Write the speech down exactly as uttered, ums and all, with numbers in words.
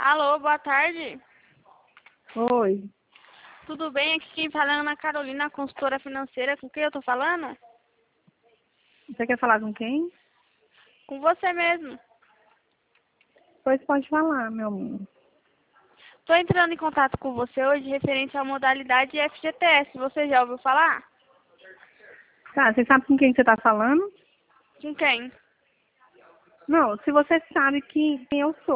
Alô, boa tarde. Oi. Tudo bem? Aqui quem fala é Ana Carolina, consultora financeira. Com quem eu tô falando? Você quer falar com quem? Com você mesmo. Pois pode falar, meu amor. Tô entrando em contato com você hoje referente à modalidade F G T S. Você já ouviu falar? Tá, você sabe com quem você tá falando? Com quem? Não, se você sabe que, quem eu sou.